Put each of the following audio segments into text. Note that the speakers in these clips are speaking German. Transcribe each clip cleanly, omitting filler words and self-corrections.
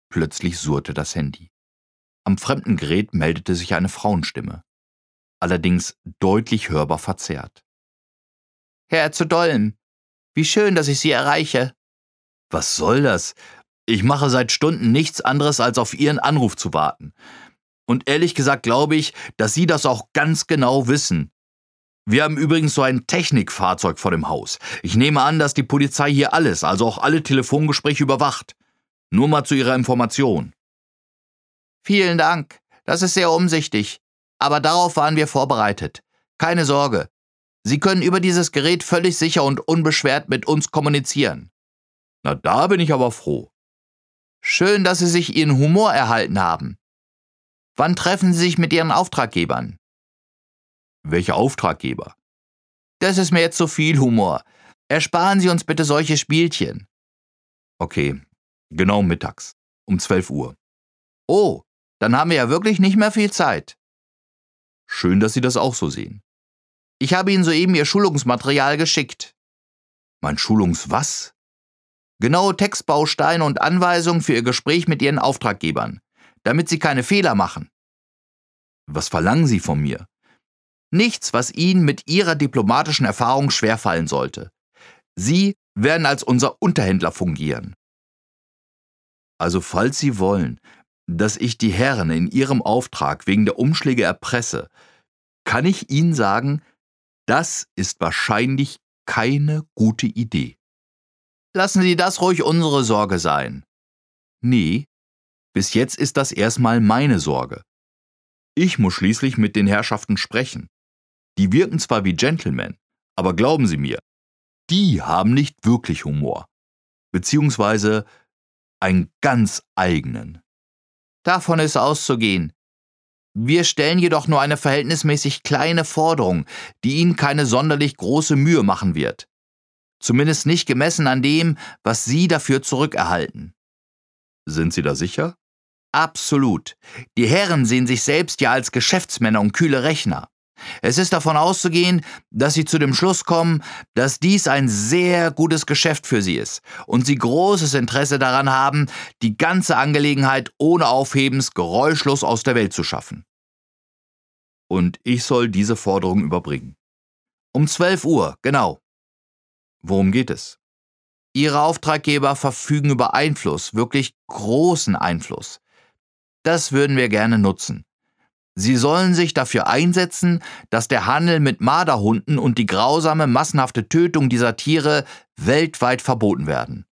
Plötzlich surrte das Handy. Am fremden Gerät meldete sich eine Frauenstimme, allerdings deutlich hörbar verzerrt. Herr zu Dolm, wie schön, dass ich Sie erreiche. Was soll das? Ich mache seit Stunden nichts anderes, als auf Ihren Anruf zu warten. Und ehrlich gesagt glaube ich, dass Sie das auch ganz genau wissen. Wir haben übrigens so ein Technikfahrzeug vor dem Haus. Ich nehme an, dass die Polizei hier alles, also auch alle Telefongespräche überwacht. Nur mal zu Ihrer Information. Vielen Dank, das ist sehr umsichtig. Aber darauf waren wir vorbereitet. Keine Sorge. Sie können über dieses Gerät völlig sicher und unbeschwert mit uns kommunizieren. Na, da bin ich aber froh. Schön, dass Sie sich Ihren Humor erhalten haben. Wann treffen Sie sich mit Ihren Auftraggebern? Welche Auftraggeber? Das ist mir jetzt zu viel Humor. Ersparen Sie uns bitte solche Spielchen. Okay, genau mittags, um 12 Uhr. Oh, dann haben wir ja wirklich nicht mehr viel Zeit. Schön, dass Sie das auch so sehen. Ich habe Ihnen soeben Ihr Schulungsmaterial geschickt. Mein was? Genaue Textbausteine und Anweisungen für Ihr Gespräch mit Ihren Auftraggebern, damit Sie keine Fehler machen. Was verlangen Sie von mir? Nichts, was Ihnen mit Ihrer diplomatischen Erfahrung schwerfallen sollte. Sie werden als unser Unterhändler fungieren. Also falls Sie wollen, dass ich die Herren in Ihrem Auftrag wegen der Umschläge erpresse, kann ich Ihnen sagen, das ist wahrscheinlich keine gute Idee. Lassen Sie das ruhig unsere Sorge sein. Nee, bis jetzt ist das erstmal meine Sorge. Ich muss schließlich mit den Herrschaften sprechen. Die wirken zwar wie Gentlemen, aber glauben Sie mir, die haben nicht wirklich Humor. Beziehungsweise einen ganz eigenen. Davon ist auszugehen. Wir stellen jedoch nur eine verhältnismäßig kleine Forderung, die Ihnen keine sonderlich große Mühe machen wird. Zumindest nicht gemessen an dem, was Sie dafür zurückerhalten. Sind Sie da sicher? Absolut. Die Herren sehen sich selbst ja als Geschäftsmänner und kühle Rechner. Es ist davon auszugehen, dass Sie zu dem Schluss kommen, dass dies ein sehr gutes Geschäft für Sie ist und Sie großes Interesse daran haben, die ganze Angelegenheit ohne Aufhebens geräuschlos aus der Welt zu schaffen. Und ich soll diese Forderung überbringen. Um 12 Uhr, genau. Worum geht es? Ihre Auftraggeber verfügen über Einfluss, wirklich großen Einfluss. Das würden wir gerne nutzen. Sie sollen sich dafür einsetzen, dass der Handel mit Marderhunden und die grausame, massenhafte Tötung dieser Tiere weltweit verboten werden.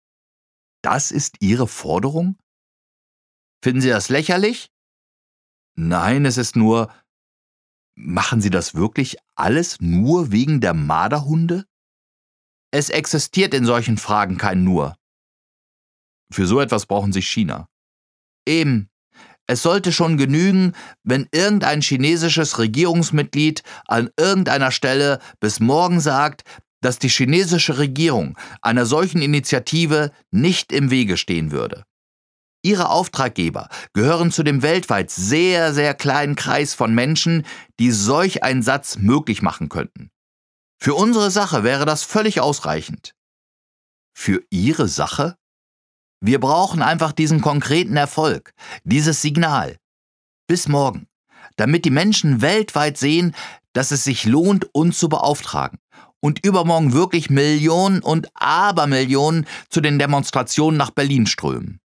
Das ist Ihre Forderung? Finden Sie das lächerlich? Nein, es ist nur... Machen Sie das wirklich alles nur wegen der Marderhunde? Es existiert in solchen Fragen kein Nur. Für so etwas brauchen Sie China. Eben. Es sollte schon genügen, wenn irgendein chinesisches Regierungsmitglied an irgendeiner Stelle bis morgen sagt, dass die chinesische Regierung einer solchen Initiative nicht im Wege stehen würde. Ihre Auftraggeber gehören zu dem weltweit sehr, sehr kleinen Kreis von Menschen, die solch einen Satz möglich machen könnten. Für unsere Sache wäre das völlig ausreichend. Für Ihre Sache? Wir brauchen einfach diesen konkreten Erfolg, dieses Signal. Bis morgen, damit die Menschen weltweit sehen, dass es sich lohnt, uns zu beauftragen und übermorgen wirklich Millionen und Abermillionen zu den Demonstrationen nach Berlin strömen.